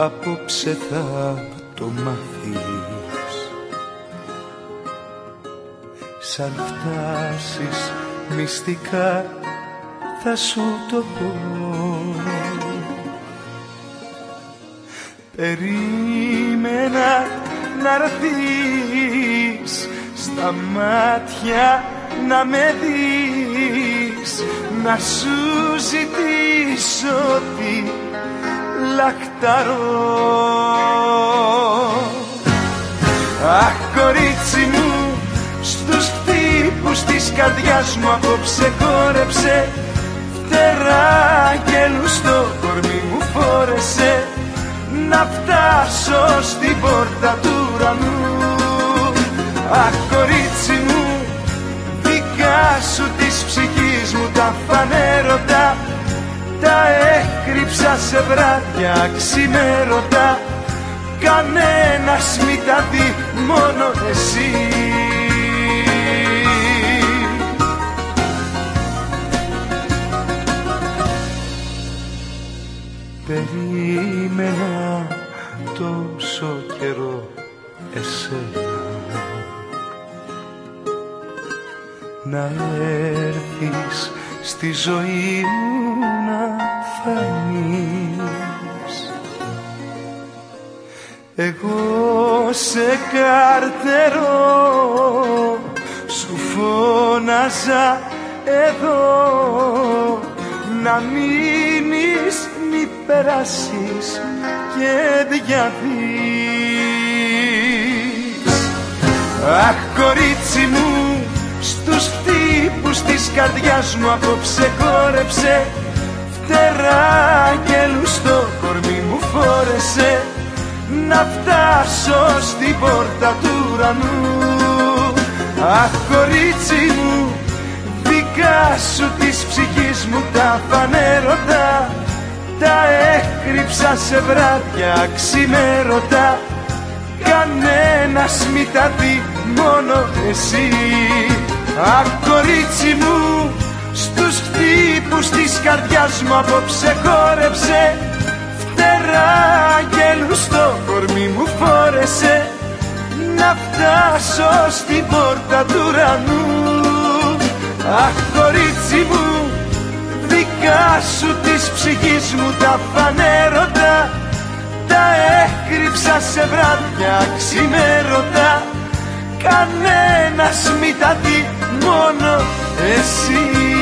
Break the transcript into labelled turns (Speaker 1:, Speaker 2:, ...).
Speaker 1: απόψε θα το μάθεις. Σαν φτάσεις μυστικά θα σου το πω. Περίμενα να'ρθείς στα μάτια να με δεις, να σου ζητήσω τι λαχταρώ. Αχ, κορίτσι μου, στους χτύπους της καρδιάς μου απόψε χόρεψε, φτερά αγγέλους στο κορμί μου φόρεσε, να φτάσω στην πόρτα του ουρανού. Αχ, κορίτσι μου, δικά σου της ψυχής μου τα φανέρωτα, τα έκρυψα σε βράδια ξημέρωτα, κανένας μη τα δει, μόνο εσύ. Περίμενα τόσο καιρό εσένα να έρθεις στη ζωή μου να φανείς. Εγώ σε καρτερώ, σου φώναζα εδώ, να μείνεις, μη περάσεις και διαβείς. Αχ, κορίτσι μου, στους χτύπους της καρδιάς μου απόψε χόρεψε, φτερά αγγέλους στο κορμί μου φόρεσε, να φτάσω στην πόρτα του ουρανού. Αχ, κορίτσι μου, δικά σου της ψυχής μου τα φανέρωτα, τα έκρυψα σε βράδια ξημέρωτα, κανένας μη τα δει, μόνο εσύ. Αχ, κορίτσι μου, στους χτύπους της καρδιάς μου απόψε χόρεψε, φτερά αγγέλους στο κορμί μου φόρεσε, να φτάσω στην πόρτα του ουρανού. Αχ, κορίτσι μου, δικά σου της ψυχής μου τα φανέρωτα, τα έκρυψα σε βράδια ξημέρωτα, κανένας μη τα δει, μόνο εσύ.